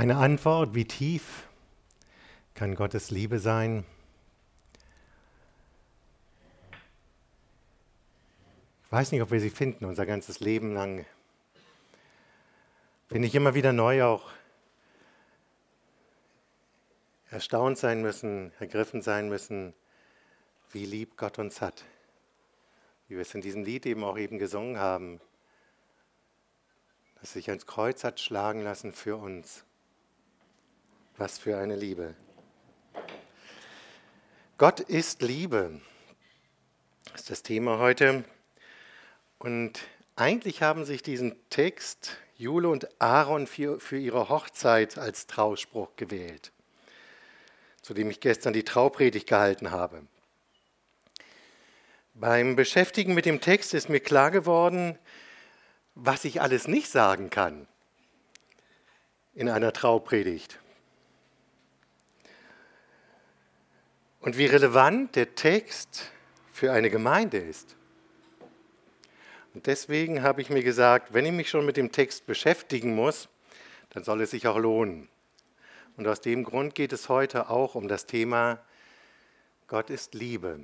Eine Antwort, wie tief kann Gottes Liebe sein? Ich weiß nicht, ob wir sie finden, unser ganzes Leben lang. Wenn nicht immer wieder neu auch erstaunt sein müssen, ergriffen sein müssen, wie lieb Gott uns hat. Wie wir es in diesem Lied eben auch gesungen haben, dass sich ans Kreuz hat schlagen lassen für uns. Was für eine Liebe. Gott ist Liebe, das ist das Thema heute. Und eigentlich haben sich diesen Text Jule und Aaron für ihre Hochzeit als Trauspruch gewählt, zu dem ich gestern die Traupredigt gehalten habe. Beim Beschäftigen mit dem Text ist mir klar geworden, was ich alles nicht sagen kann in einer Traupredigt. Und wie relevant der Text für eine Gemeinde ist. Und deswegen habe ich mir gesagt, wenn ich mich schon mit dem Text beschäftigen muss, dann soll es sich auch lohnen. Und aus dem Grund geht es heute auch um das Thema Gott ist Liebe.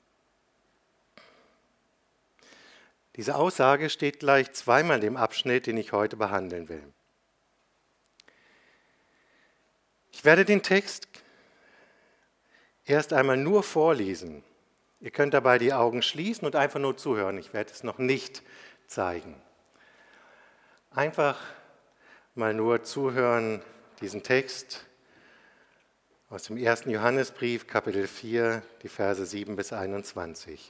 Diese Aussage steht gleich zweimal in dem Abschnitt, den ich heute behandeln will. Ich werde den Text erst einmal nur vorlesen. Ihr könnt dabei die Augen schließen und einfach nur zuhören. Ich werde es noch nicht zeigen. Einfach mal nur zuhören, diesen Text aus dem 1. Johannesbrief, Kapitel 4, die Verse 7 bis 21.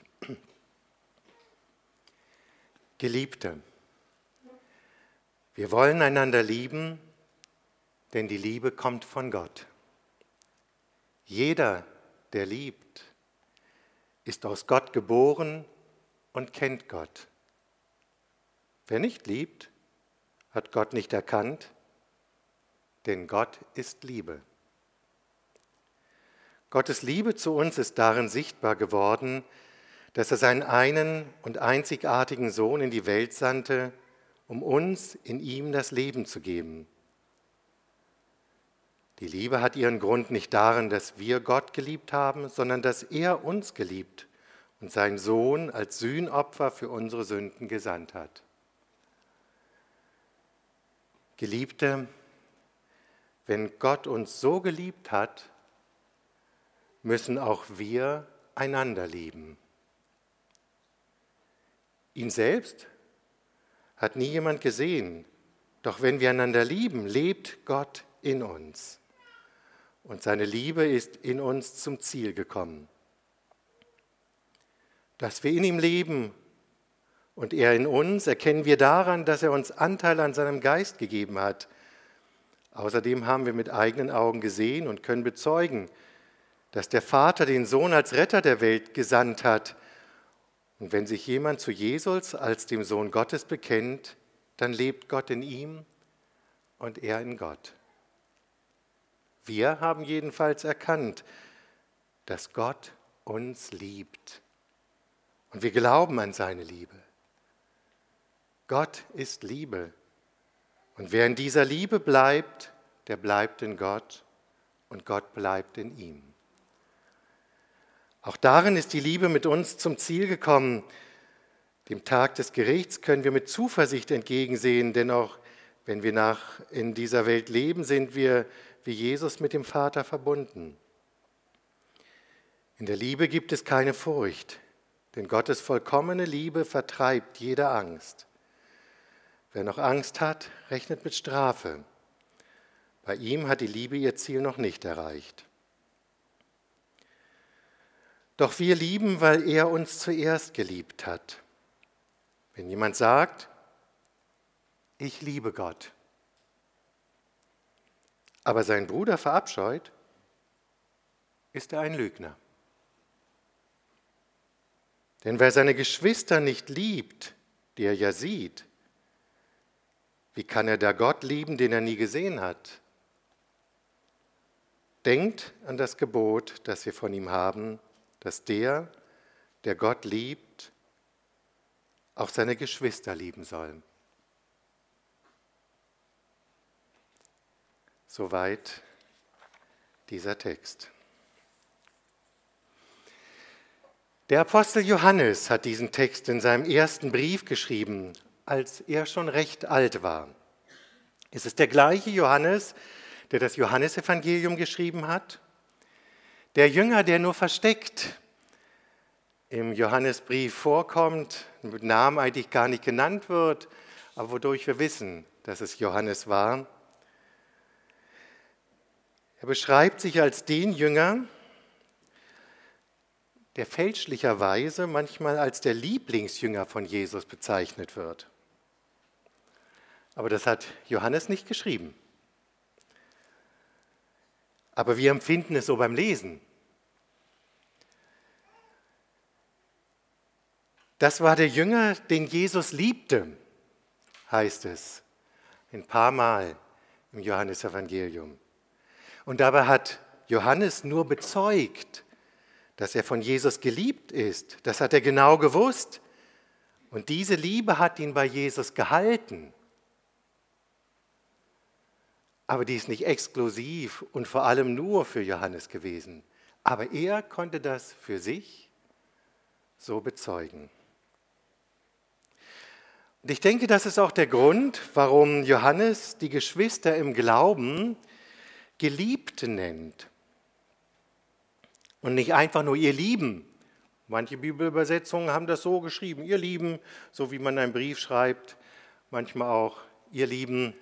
Geliebte, wir wollen einander lieben, denn die Liebe kommt von Gott. Jeder, der liebt, ist aus Gott geboren und kennt Gott. Wer nicht liebt, hat Gott nicht erkannt, denn Gott ist Liebe. Gottes Liebe zu uns ist darin sichtbar geworden, dass er seinen einen und einzigartigen Sohn in die Welt sandte, um uns in ihm das Leben zu geben. Die Liebe hat ihren Grund nicht darin, dass wir Gott geliebt haben, sondern dass er uns geliebt und seinen Sohn als Sühnopfer für unsere Sünden gesandt hat. Geliebte, wenn Gott uns so geliebt hat, müssen auch wir einander lieben. Ihn selbst hat nie jemand gesehen, doch wenn wir einander lieben, lebt Gott in uns. Und seine Liebe ist in uns zum Ziel gekommen. Dass wir in ihm leben und er in uns, erkennen wir daran, dass er uns Anteil an seinem Geist gegeben hat. Außerdem haben wir mit eigenen Augen gesehen und können bezeugen, dass der Vater den Sohn als Retter der Welt gesandt hat. Und wenn sich jemand zu Jesus als dem Sohn Gottes bekennt, dann lebt Gott in ihm und er in Gott. Wir haben jedenfalls erkannt, dass Gott uns liebt. Und wir glauben an seine Liebe. Gott ist Liebe. Und wer in dieser Liebe bleibt, der bleibt in Gott und Gott bleibt in ihm. Auch darin ist die Liebe mit uns zum Ziel gekommen. Dem Tag des Gerichts können wir mit Zuversicht entgegensehen, denn auch wenn wir in dieser Welt leben, sind wir wie Jesus mit dem Vater verbunden. In der Liebe gibt es keine Furcht, denn Gottes vollkommene Liebe vertreibt jede Angst. Wer noch Angst hat, rechnet mit Strafe. Bei ihm hat die Liebe ihr Ziel noch nicht erreicht. Doch wir lieben, weil er uns zuerst geliebt hat. Wenn jemand sagt, ich liebe Gott, aber seinen Bruder verabscheut, ist er ein Lügner. Denn wer seine Geschwister nicht liebt, die er ja sieht, wie kann er da Gott lieben, den er nie gesehen hat? Denkt an das Gebot, das wir von ihm haben, dass der Gott liebt, auch seine Geschwister lieben soll. Soweit dieser Text. Der Apostel Johannes hat diesen Text in seinem ersten Brief geschrieben, als er schon recht alt war. Es ist der gleiche Johannes, der das Johannesevangelium geschrieben hat. Der Jünger, der nur versteckt im Johannesbrief vorkommt, mit Namen eigentlich gar nicht genannt wird, aber wodurch wir wissen, dass es Johannes war. Er beschreibt sich als den Jünger, der fälschlicherweise manchmal als der Lieblingsjünger von Jesus bezeichnet wird. Aber das hat Johannes nicht geschrieben. Aber wir empfinden es so beim Lesen. Das war der Jünger, den Jesus liebte, heißt es ein paar Mal im Johannesevangelium. Und dabei hat Johannes nur bezeugt, dass er von Jesus geliebt ist. Das hat er genau gewusst. Und diese Liebe hat ihn bei Jesus gehalten. Aber die ist nicht exklusiv und vor allem nur für Johannes gewesen. Aber er konnte das für sich so bezeugen. Und ich denke, das ist auch der Grund, warum Johannes die Geschwister im Glauben Geliebte nennt. Und nicht einfach nur ihr Lieben. Manche Bibelübersetzungen haben das so geschrieben, ihr Lieben, so wie man einen Brief schreibt, manchmal auch ihr Lieben.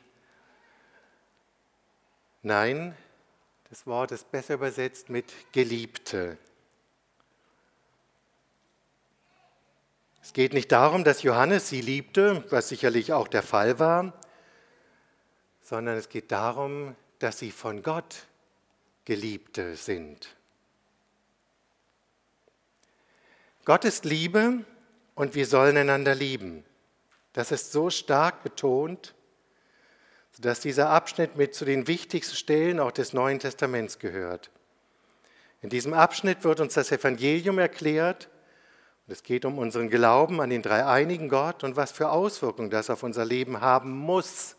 Nein, das Wort ist besser übersetzt mit Geliebte. Es geht nicht darum, dass Johannes sie liebte, was sicherlich auch der Fall war, sondern es geht darum, dass sie von Gott Geliebte sind. Gott ist Liebe und wir sollen einander lieben. Das ist so stark betont, dass dieser Abschnitt mit zu den wichtigsten Stellen auch des Neuen Testaments gehört. In diesem Abschnitt wird uns das Evangelium erklärt und es geht um unseren Glauben an den dreieinigen Gott und was für Auswirkungen das auf unser Leben haben muss.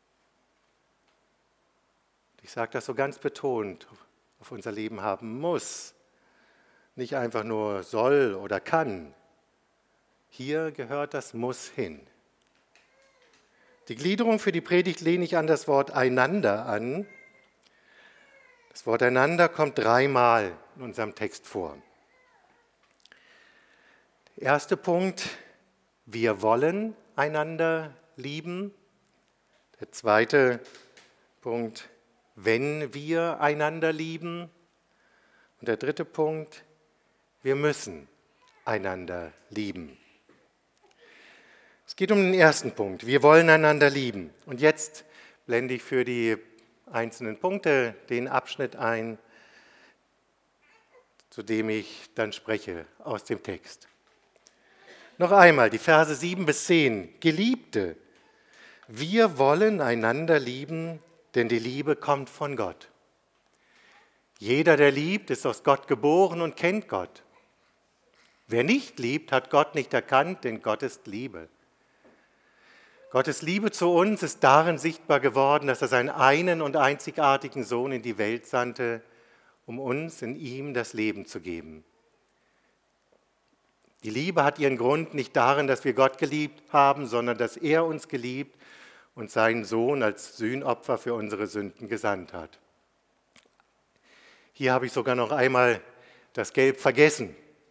Ich sage das so ganz betont, auf unser Leben haben muss. Nicht einfach nur soll oder kann. Hier gehört das Muss hin. Die Gliederung für die Predigt lehne ich an das Wort einander an. Das Wort einander kommt 3-mal in unserem Text vor. Der erste Punkt, wir wollen einander lieben. Der zweite Punkt, wenn wir einander lieben. Und der dritte Punkt, wir müssen einander lieben. Es geht um den ersten Punkt. Wir wollen einander lieben. Und jetzt blende ich für die einzelnen Punkte den Abschnitt ein, zu dem ich dann spreche aus dem Text. Noch einmal die Verse 7 bis 10. Geliebte, wir wollen einander lieben, denn die Liebe kommt von Gott. Jeder, der liebt, ist aus Gott geboren und kennt Gott. Wer nicht liebt, hat Gott nicht erkannt, denn Gott ist Liebe. Gottes Liebe zu uns ist darin sichtbar geworden, dass er seinen einen und einzigartigen Sohn in die Welt sandte, um uns in ihm das Leben zu geben. Die Liebe hat ihren Grund nicht darin, dass wir Gott geliebt haben, sondern dass er uns geliebt und seinen Sohn als Sühnopfer für unsere Sünden gesandt hat. Hier habe ich sogar noch einmal das Gelb vergessen.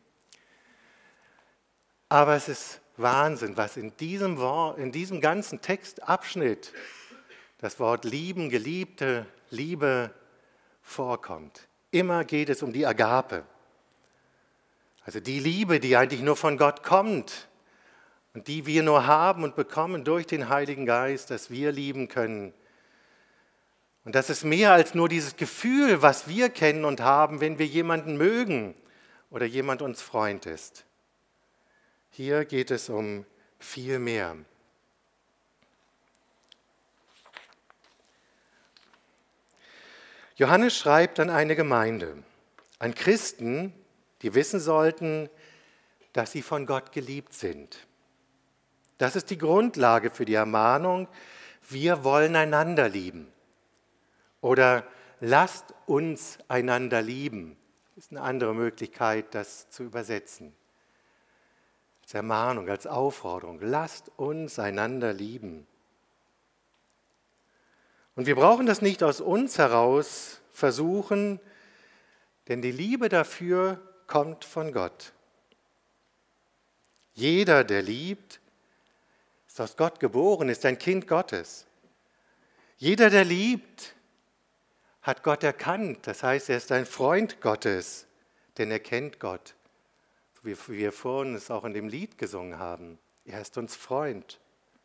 Aber es ist Wahnsinn, was in diesem ganzen Textabschnitt das Wort lieben, Geliebte, Liebe vorkommt. Immer geht es um die Agape. Also die Liebe, die eigentlich nur von Gott kommt und die wir nur haben und bekommen durch den Heiligen Geist, dass wir lieben können. Und das ist mehr als nur dieses Gefühl, was wir kennen und haben, wenn wir jemanden mögen oder jemand uns Freund ist. Hier geht es um viel mehr. Johannes schreibt an eine Gemeinde, an Christen, die wissen sollten, dass sie von Gott geliebt sind. Das ist die Grundlage für die Ermahnung, wir wollen einander lieben. Oder lasst uns einander lieben. Das ist eine andere Möglichkeit, das zu übersetzen. Als Ermahnung, als Aufforderung. Lasst uns einander lieben. Und wir brauchen das nicht aus uns heraus versuchen, denn die Liebe dafür kommt von Gott. Jeder, der liebt, ist aus Gott geboren, ist ein Kind Gottes. Jeder, der liebt, hat Gott erkannt. Das heißt, er ist ein Freund Gottes, denn er kennt Gott. So wie wir vorhin es auch in dem Lied gesungen haben. Er ist uns Freund.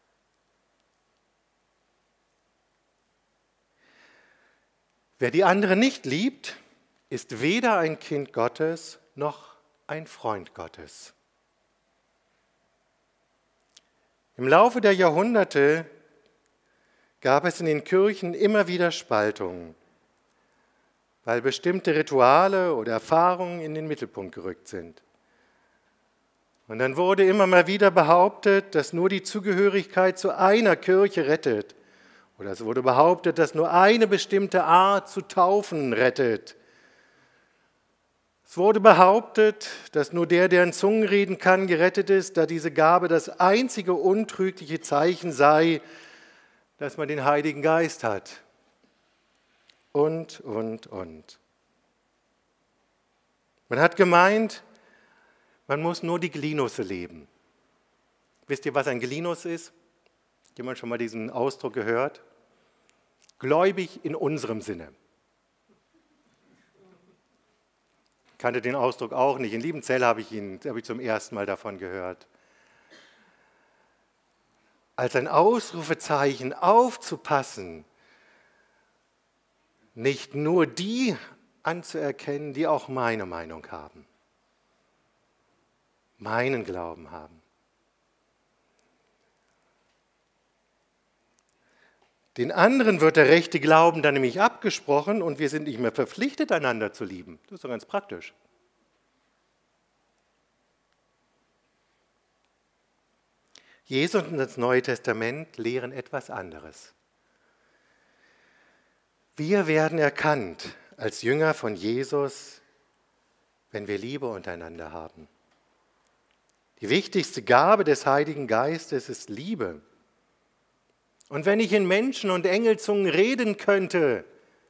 Wer die anderen nicht liebt, ist weder ein Kind Gottes noch ein Freund Gottes. Im Laufe der Jahrhunderte gab es in den Kirchen immer wieder Spaltungen, weil bestimmte Rituale oder Erfahrungen in den Mittelpunkt gerückt sind. Und dann wurde immer mal wieder behauptet, dass nur die Zugehörigkeit zu einer Kirche rettet. Oder es wurde behauptet, dass nur eine bestimmte Art zu taufen rettet. Es wurde behauptet, dass nur der in Zungen reden kann, gerettet ist, da diese Gabe das einzige untrügliche Zeichen sei, dass man den Heiligen Geist hat. Und. Man hat gemeint, man muss nur die Glinusse leben. Wisst ihr, was ein Glinus ist? Jemand schon mal diesen Ausdruck gehört? Gläubig in unserem Sinne. Ich kannte den Ausdruck auch nicht. In Liebenzell habe ich zum ersten Mal davon gehört. Als ein Ausrufezeichen aufzupassen, nicht nur die anzuerkennen, die auch meine Meinung haben, meinen Glauben haben. Den anderen wird der rechte Glauben dann nämlich abgesprochen und wir sind nicht mehr verpflichtet, einander zu lieben. Das ist doch ganz praktisch. Jesus und das Neue Testament lehren etwas anderes. Wir werden erkannt als Jünger von Jesus, wenn wir Liebe untereinander haben. Die wichtigste Gabe des Heiligen Geistes ist Liebe. Und wenn ich in Menschen- und Engelzungen reden könnte,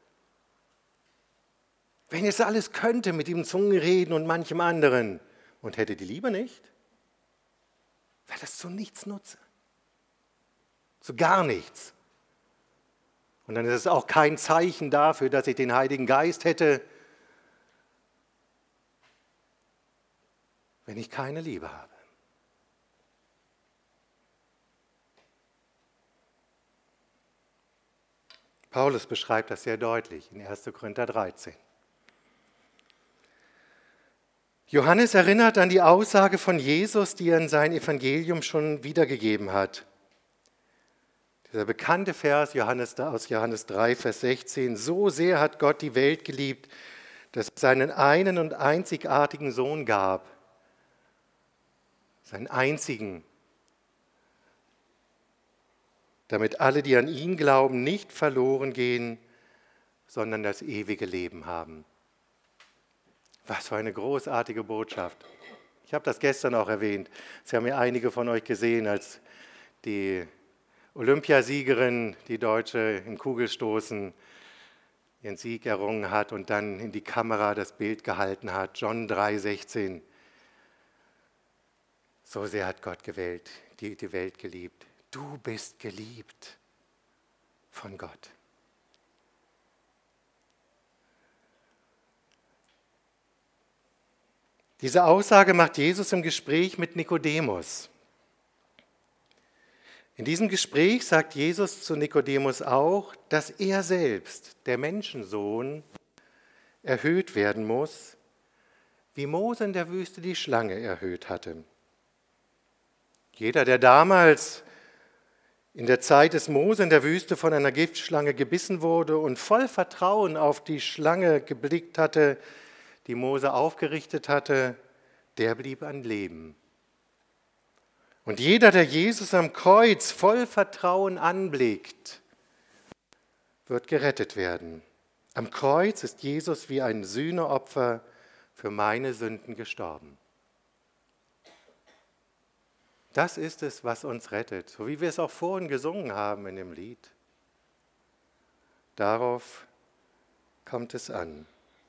wenn ich es alles könnte mit dem Zungenreden und manchem anderen und hätte die Liebe nicht, wäre das zu nichts nutze. Zu gar nichts. Und dann ist es auch kein Zeichen dafür, dass ich den Heiligen Geist hätte, wenn ich keine Liebe habe. Paulus beschreibt das sehr deutlich in 1. Korinther 13. Johannes erinnert an die Aussage von Jesus, die er in sein Evangelium schon wiedergegeben hat. Dieser bekannte Vers aus Johannes 3, Vers 16. So sehr hat Gott die Welt geliebt, dass es seinen einen und einzigartigen Sohn gab. Seinen einzigen. Damit alle, die an ihn glauben, nicht verloren gehen, sondern das ewige Leben haben. Was für eine großartige Botschaft. Ich habe das gestern auch erwähnt. Sie haben ja einige von euch gesehen, als die Olympiasiegerin, die Deutsche im Kugelstoßen, ihren Sieg errungen hat und dann in die Kamera das Bild gehalten hat. John 3,16. So sehr hat Gott die Welt geliebt. Du bist geliebt von Gott. Diese Aussage macht Jesus im Gespräch mit Nikodemus. In diesem Gespräch sagt Jesus zu Nikodemus auch, dass er selbst, der Menschensohn, erhöht werden muss, wie Mose in der Wüste die Schlange erhöht hatte. Jeder, der damals in der Zeit des Mose in der Wüste von einer Giftschlange gebissen wurde und voll Vertrauen auf die Schlange geblickt hatte, die Mose aufgerichtet hatte, der blieb am Leben. Und jeder, der Jesus am Kreuz voll Vertrauen anblickt, wird gerettet werden. Am Kreuz ist Jesus wie ein Sühneopfer für meine Sünden gestorben. Das ist es, was uns rettet, so wie wir es auch vorhin gesungen haben in dem Lied. Darauf kommt es an.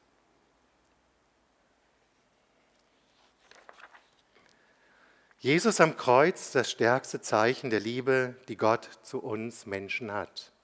Jesus am Kreuz, das stärkste Zeichen der Liebe, die Gott zu uns Menschen hat.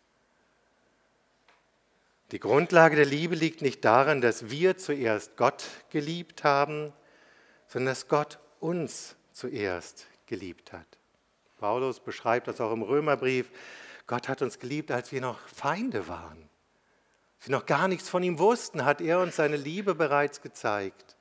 Die Grundlage der Liebe liegt nicht darin, dass wir zuerst Gott geliebt haben, sondern dass Gott uns zuerst geliebt hat. Paulus beschreibt das auch im Römerbrief. Gott hat uns geliebt, als wir noch Feinde waren. Als wir noch gar nichts von ihm wussten, hat er uns seine Liebe bereits gezeigt.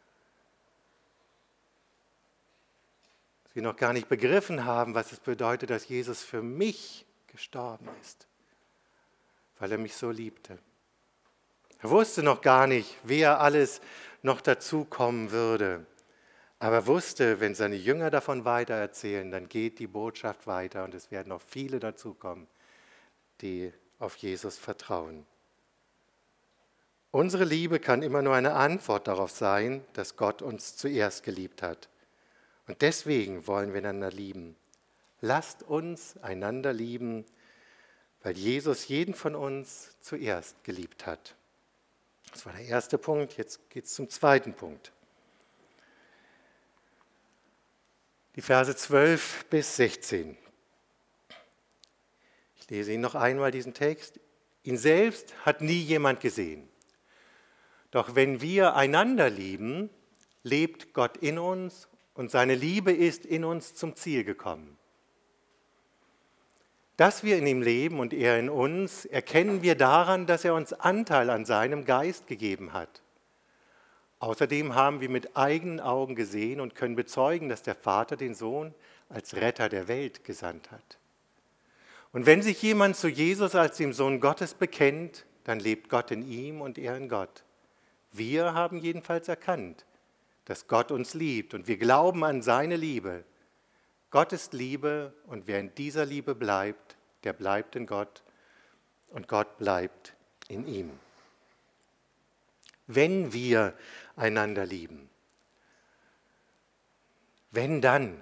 Als wir noch gar nicht begriffen haben, was es bedeutet, dass Jesus für mich gestorben ist, weil er mich so liebte. Er wusste noch gar nicht, wer alles noch dazukommen würde. Aber er wusste, wenn seine Jünger davon weitererzählen, dann geht die Botschaft weiter und es werden noch viele dazukommen, die auf Jesus vertrauen. Unsere Liebe kann immer nur eine Antwort darauf sein, dass Gott uns zuerst geliebt hat. Und deswegen wollen wir einander lieben. Lasst uns einander lieben, weil Jesus jeden von uns zuerst geliebt hat. Das war der erste Punkt, jetzt geht es zum zweiten Punkt. Die Verse 12 bis 16. Ich lese Ihnen noch einmal diesen Text. Ihn selbst hat nie jemand gesehen. Doch wenn wir einander lieben, lebt Gott in uns und seine Liebe ist in uns zum Ziel gekommen. Dass wir in ihm leben und er in uns, erkennen wir daran, dass er uns Anteil an seinem Geist gegeben hat. Außerdem haben wir mit eigenen Augen gesehen und können bezeugen, dass der Vater den Sohn als Retter der Welt gesandt hat. Und wenn sich jemand zu Jesus als dem Sohn Gottes bekennt, dann lebt Gott in ihm und er in Gott. Wir haben jedenfalls erkannt, dass Gott uns liebt und wir glauben an seine Liebe. Gott ist Liebe und wer in dieser Liebe bleibt, der bleibt in Gott und Gott bleibt in ihm. Wenn wir einander lieben, wenn dann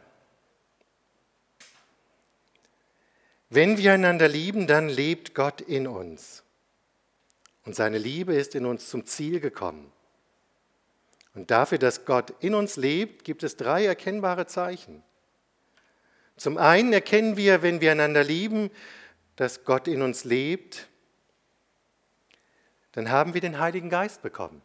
wir einander lieben, dann lebt Gott in uns und seine Liebe ist in uns zum Ziel gekommen. Und dafür, dass Gott in uns lebt, gibt es 3 erkennbare Zeichen. Zum einen erkennen wir, wenn wir einander lieben, dass Gott in uns lebt, dann haben wir den Heiligen Geist bekommen.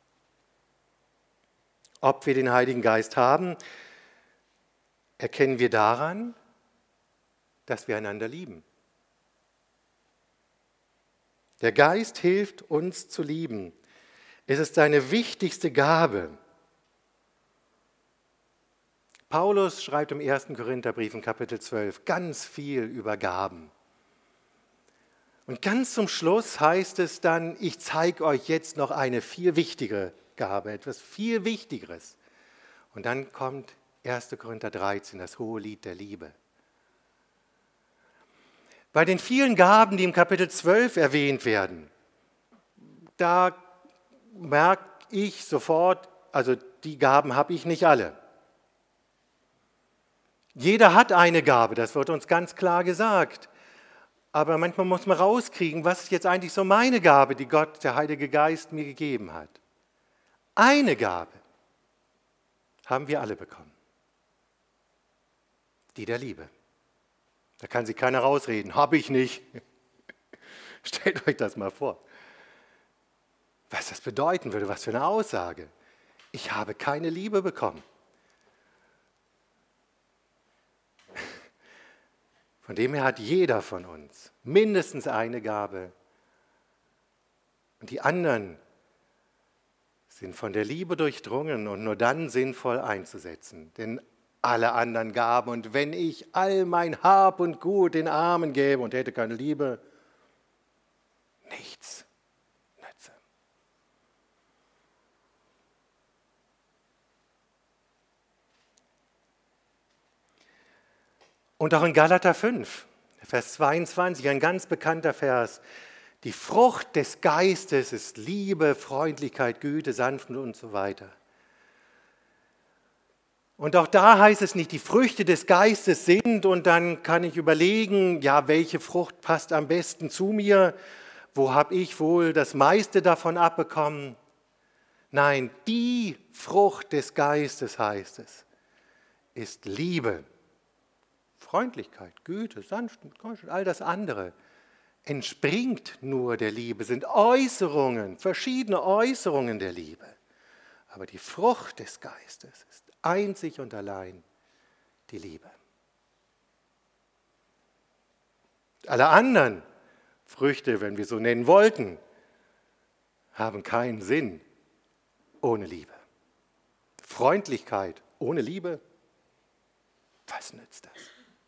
Ob wir den Heiligen Geist haben, erkennen wir daran, dass wir einander lieben. Der Geist hilft uns zu lieben. Es ist seine wichtigste Gabe. Paulus schreibt im 1. Korintherbrief in Kapitel 12 ganz viel über Gaben. Und ganz zum Schluss heißt es dann, ich zeige euch jetzt noch eine viel wichtigere Gabe, etwas viel Wichtigeres. Und dann kommt 1. Korinther 13, das hohe Lied der Liebe. Bei den vielen Gaben, die im Kapitel 12 erwähnt werden, da merke ich sofort, also die Gaben habe ich nicht alle. Jeder hat eine Gabe, das wird uns ganz klar gesagt. Aber manchmal muss man rauskriegen, was ist jetzt eigentlich so meine Gabe, die Gott, der Heilige Geist, mir gegeben hat. Eine Gabe haben wir alle bekommen. Die der Liebe. Da kann sich keiner rausreden. Habe ich nicht. Stellt euch das mal vor. Was das bedeuten würde, was für eine Aussage. Ich habe keine Liebe bekommen. Von dem her hat jeder von uns mindestens eine Gabe. Und die anderen sind von der Liebe durchdrungen und nur dann sinnvoll einzusetzen. Denn alle anderen Gaben, und wenn ich all mein Hab und Gut den Armen gäbe und hätte keine Liebe, nichts nütze. Und auch in Galater 5, Vers 22, ein ganz bekannter Vers, Die Frucht des Geistes ist Liebe, Freundlichkeit, Güte, Sanftmut und so weiter. Und auch da heißt es nicht, die Früchte des Geistes sind, und dann kann ich überlegen, ja, welche Frucht passt am besten zu mir, wo habe ich wohl das meiste davon abbekommen. Nein, die Frucht des Geistes, heißt es, ist Liebe, Freundlichkeit, Güte, Sanftmut, all das andere entspringt nur der Liebe, sind Äußerungen, verschiedene Äußerungen der Liebe. Aber die Frucht des Geistes ist einzig und allein die Liebe. Alle anderen Früchte, wenn wir so nennen wollten, haben keinen Sinn ohne Liebe. Freundlichkeit ohne Liebe, was nützt das?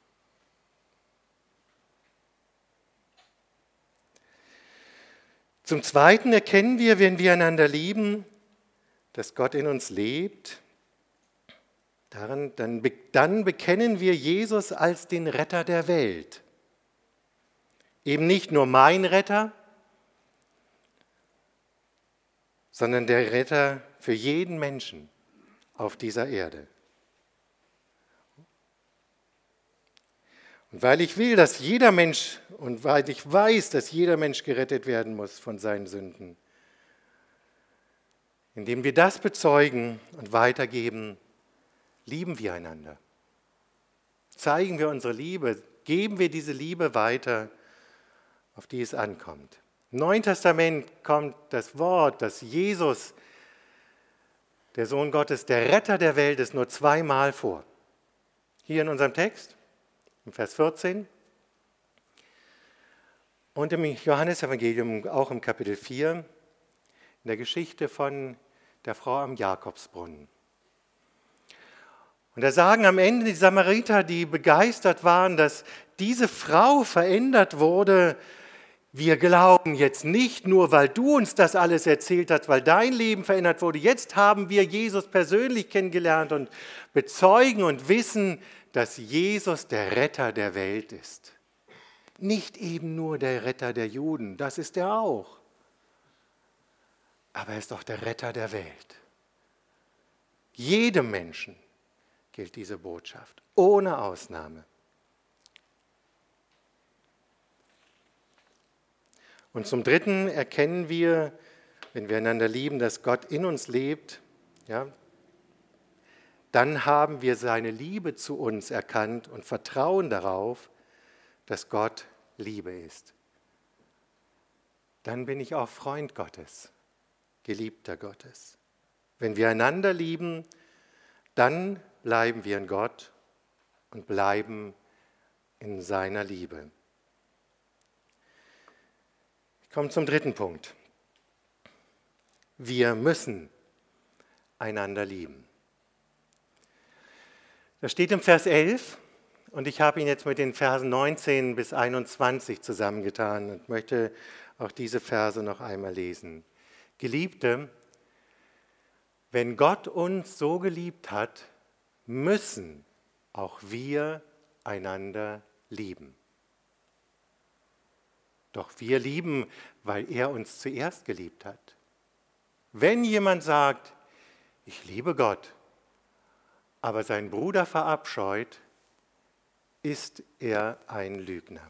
Zum Zweiten erkennen wir, wenn wir einander lieben, dass Gott in uns lebt. Dann bekennen wir Jesus als den Retter der Welt. Eben nicht nur mein Retter, sondern der Retter für jeden Menschen auf dieser Erde. Und weil ich will, dass jeder Mensch, und weil ich weiß, dass jeder Mensch gerettet werden muss von seinen Sünden, indem wir das bezeugen und weitergeben, lieben wir einander. Zeigen wir unsere Liebe, geben wir diese Liebe weiter, auf die es ankommt. Im Neuen Testament kommt das Wort, dass Jesus, der Sohn Gottes, der Retter der Welt ist, nur zweimal vor. Hier in unserem Text, im Vers 14, und im Johannesevangelium, auch im Kapitel 4, in der Geschichte von der Frau am Jakobsbrunnen. Und da sagen am Ende die Samariter, die begeistert waren, dass diese Frau verändert wurde: Wir glauben jetzt nicht nur, weil du uns das alles erzählt hast, weil dein Leben verändert wurde. Jetzt haben wir Jesus persönlich kennengelernt und bezeugen und wissen, dass Jesus der Retter der Welt ist. Nicht eben nur der Retter der Juden, das ist er auch. Aber er ist auch der Retter der Welt. Jedem Menschen gilt diese Botschaft, ohne Ausnahme. Und zum Dritten erkennen wir, wenn wir einander lieben, dass Gott in uns lebt, ja, dann haben wir seine Liebe zu uns erkannt und vertrauen darauf, dass Gott Liebe ist. Dann bin ich auch Freund Gottes, Geliebter Gottes. Wenn wir einander lieben, dann bleiben wir in Gott und bleiben in seiner Liebe. Ich komme zum dritten Punkt. Wir müssen einander lieben. Das steht im Vers 11 und ich habe ihn jetzt mit den Versen 19 bis 21 zusammengetan und möchte auch diese Verse noch einmal lesen. Geliebte, wenn Gott uns so geliebt hat, müssen auch wir einander lieben. Doch wir lieben, weil er uns zuerst geliebt hat. Wenn jemand sagt, ich liebe Gott, aber seinen Bruder verabscheut, ist er ein Lügner.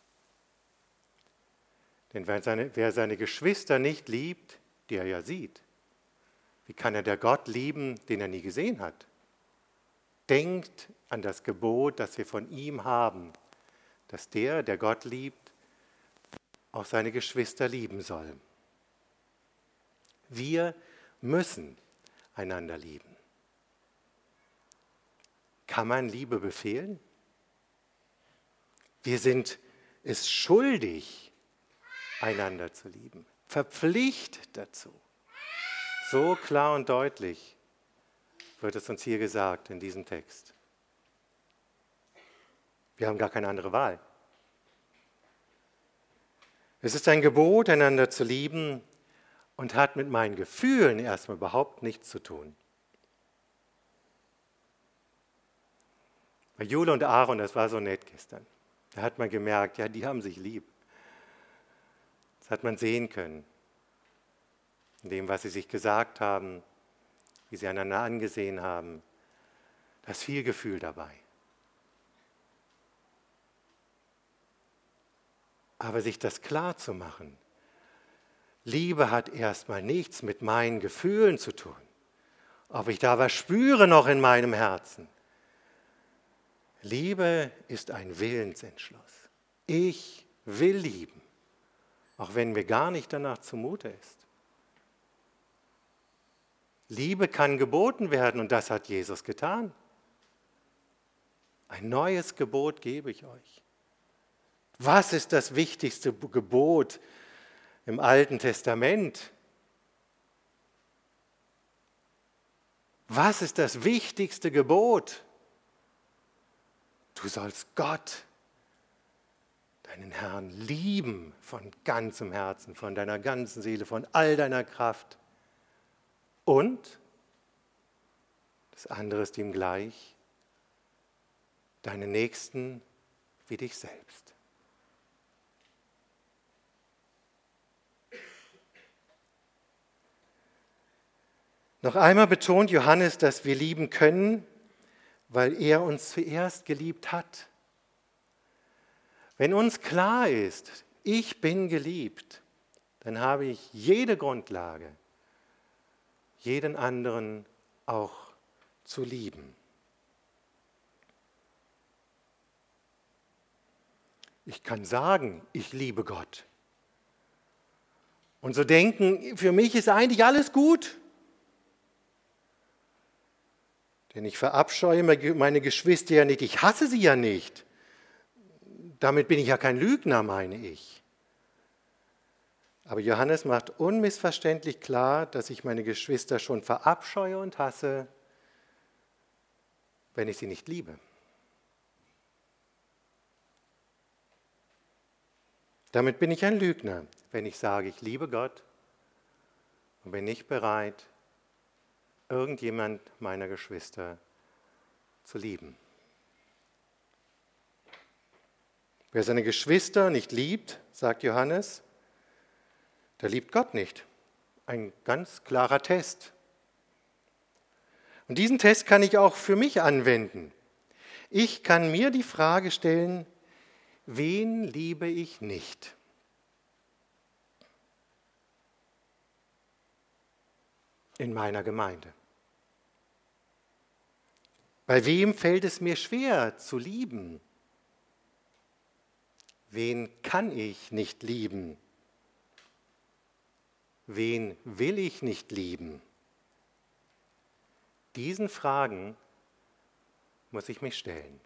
Denn wer seine Geschwister nicht liebt, die er ja sieht, wie kann er der Gott lieben, den er nie gesehen hat? Denkt an das Gebot, das wir von ihm haben, dass der Gott liebt, auch seine Geschwister lieben soll. Wir müssen einander lieben. Kann man Liebe befehlen? Wir sind es schuldig, einander zu lieben, verpflichtet dazu. So klar und deutlich wird es uns hier gesagt in diesem Text. Wir haben gar keine andere Wahl. Es ist ein Gebot, einander zu lieben und hat mit meinen Gefühlen erstmal überhaupt nichts zu tun. Bei Jule und Aaron, das war so nett gestern. Da hat man gemerkt, ja, die haben sich lieb. Das hat man sehen können, in dem, was sie sich gesagt haben, wie sie einander angesehen haben. Da ist viel Gefühl dabei. Aber sich das klar zu machen, Liebe hat erstmal nichts mit meinen Gefühlen zu tun. Ob ich da was spüre noch in meinem Herzen. Liebe ist ein Willensentschluss. Ich will lieben, auch wenn mir gar nicht danach zumute ist. Liebe kann geboten werden und das hat Jesus getan. Ein neues Gebot gebe ich euch. Was ist das wichtigste Gebot im Alten Testament? Was ist das wichtigste Gebot? Du sollst Gott, deinen Herrn, lieben von ganzem Herzen, von deiner ganzen Seele, von all deiner Kraft. Und, das andere ist ihm gleich, deinen Nächsten wie dich selbst. Noch einmal betont Johannes, dass wir lieben können, weil er uns zuerst geliebt hat. Wenn uns klar ist, ich bin geliebt, dann habe ich jede Grundlage, jeden anderen auch zu lieben. Ich kann sagen, ich liebe Gott. Und so denken, für mich ist eigentlich alles gut. Denn ich verabscheue meine Geschwister ja nicht, ich hasse sie ja nicht. Damit bin ich ja kein Lügner, meine ich. Aber Johannes macht unmissverständlich klar, dass ich meine Geschwister schon verabscheue und hasse, wenn ich sie nicht liebe. Damit bin ich ein Lügner, wenn ich sage, ich liebe Gott und bin nicht bereit, irgendjemand meiner Geschwister zu lieben. Wer seine Geschwister nicht liebt, sagt Johannes, der liebt Gott nicht. Ein ganz klarer Test. Und diesen Test kann ich auch für mich anwenden. Ich kann mir die Frage stellen, wen liebe ich nicht? In meiner Gemeinde. Bei wem fällt es mir schwer zu lieben? Wen kann ich nicht lieben? Wen will ich nicht lieben? Diesen Fragen muss ich mich stellen.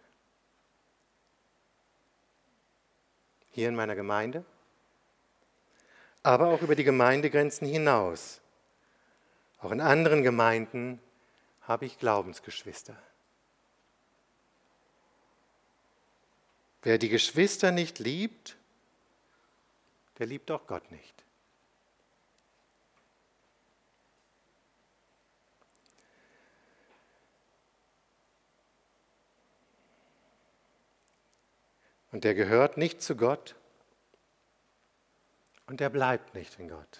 Hier in meiner Gemeinde, aber auch über die Gemeindegrenzen hinaus. Auch in anderen Gemeinden habe ich Glaubensgeschwister. Wer die Geschwister nicht liebt, der liebt auch Gott nicht. Und der gehört nicht zu Gott und der bleibt nicht in Gott.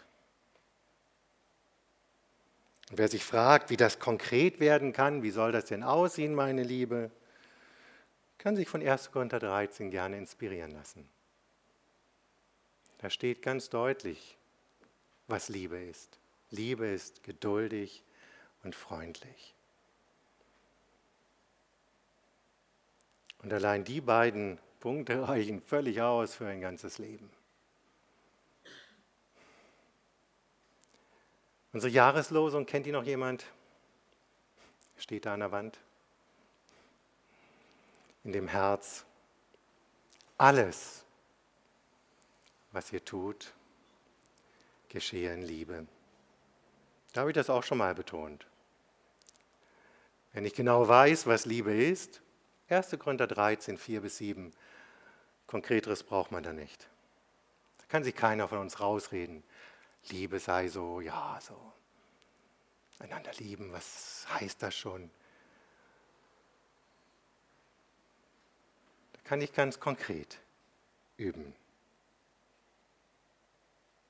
Und wer sich fragt, wie das konkret werden kann, wie soll das denn aussehen, meine Liebe, kann sich von 1. Korinther 13 gerne inspirieren lassen. Da steht ganz deutlich, was Liebe ist. Liebe ist geduldig und freundlich. Und allein die beiden Punkte reichen völlig aus für ein ganzes Leben. Unsere Jahreslosung, kennt die noch jemand? Steht da an der Wand. In dem Herz. Alles, was ihr tut, geschehe in Liebe. Da habe ich das auch schon mal betont. Wenn ich genau weiß, was Liebe ist, 1. Korinther 13, 4-7, Konkreteres braucht man da nicht. Da kann sich keiner von uns rausreden. Liebe sei so, ja, so. Einander lieben, was heißt das schon? Da kann ich ganz konkret üben.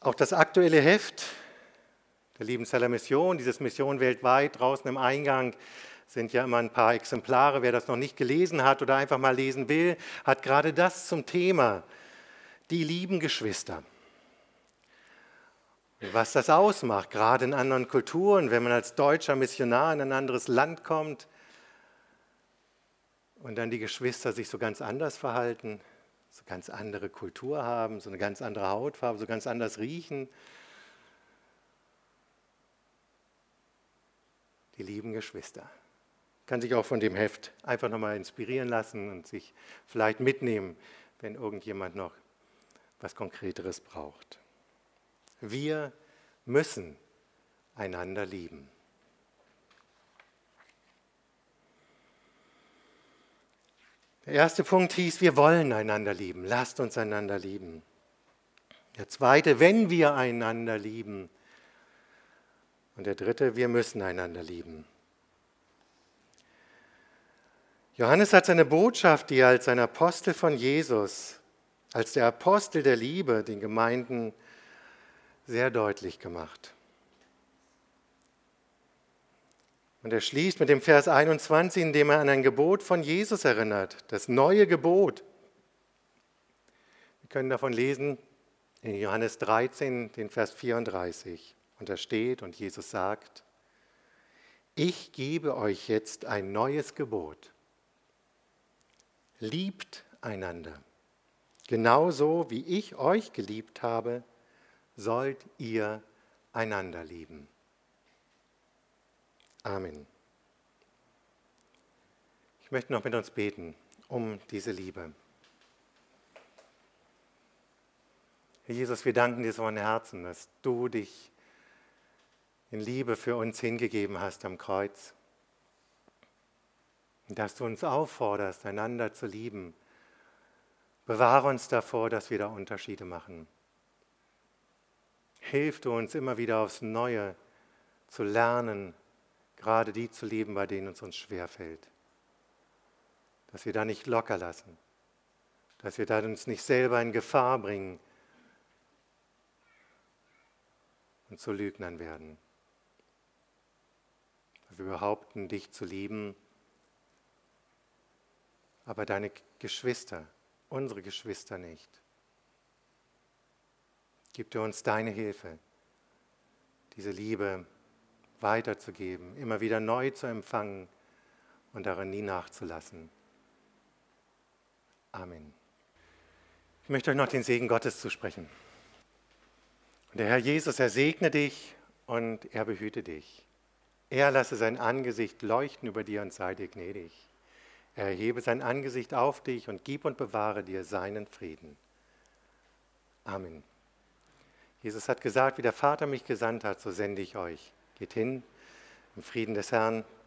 Auch das aktuelle Heft der Liebenzeller Mission, dieses Mission weltweit, draußen im Eingang sind ja immer ein paar Exemplare. Wer das noch nicht gelesen hat oder einfach mal lesen will, hat gerade das zum Thema. Die lieben Geschwister. Und was das ausmacht, gerade in anderen Kulturen, wenn man als deutscher Missionar in ein anderes Land kommt und dann die Geschwister sich so ganz anders verhalten, so ganz andere Kultur haben, so eine ganz andere Hautfarbe, so ganz anders riechen. Die lieben Geschwister. Kann sich auch von dem Heft einfach nochmal inspirieren lassen und sich vielleicht mitnehmen, wenn irgendjemand noch was Konkreteres braucht. Wir müssen einander lieben. Der erste Punkt hieß, wir wollen einander lieben. Lasst uns einander lieben. Der zweite, wenn wir einander lieben. Und der dritte, wir müssen einander lieben. Johannes hat seine Botschaft, die er als ein Apostel von Jesus, als der Apostel der Liebe, den Gemeinden sehr deutlich gemacht. Und er schließt mit dem Vers 21, in dem er an ein Gebot von Jesus erinnert, das neue Gebot. Wir können davon lesen in Johannes 13, den Vers 34. Und da steht, und Jesus sagt, ich gebe euch jetzt ein neues Gebot. Liebt einander. Genauso wie ich euch geliebt habe, sollt ihr einander lieben. Amen. Ich möchte noch mit uns beten um diese Liebe. Herr Jesus, wir danken dir so von Herzen, dass du dich in Liebe für uns hingegeben hast am Kreuz. Und dass du uns aufforderst, einander zu lieben. Bewahre uns davor, dass wir da Unterschiede machen. Hilf du uns immer wieder aufs Neue zu lernen, gerade die zu lieben, bei denen es uns schwerfällt. Dass wir da nicht locker lassen, dass wir da uns nicht selber in Gefahr bringen und zu Lügnern werden. Wir behaupten, dich zu lieben, aber deine Geschwister, unsere Geschwister nicht. Gib dir uns deine Hilfe, diese Liebe weiterzugeben, immer wieder neu zu empfangen und darin nie nachzulassen. Amen. Ich möchte euch noch den Segen Gottes zusprechen. Und der Herr Jesus, er segne dich und er behüte dich. Er lasse sein Angesicht leuchten über dir und sei dir gnädig. Er erhebe sein Angesicht auf dich und gib und bewahre dir seinen Frieden. Amen. Jesus hat gesagt, wie der Vater mich gesandt hat, so sende ich euch. Geht hin im Frieden des Herrn.